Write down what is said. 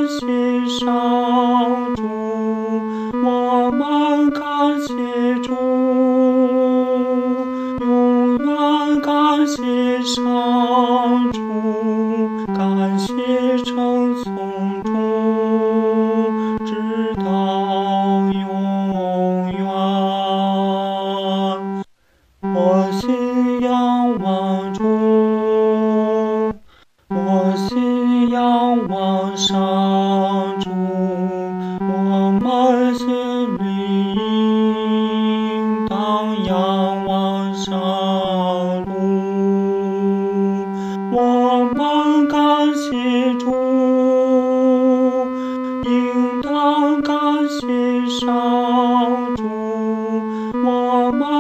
谢上主，我们感谢主，永远感谢上主，感谢称颂主，直到永远。我心仰望主，我心仰望上主，我们心里应当仰望上主。我们感谢主，应当感谢上主，我们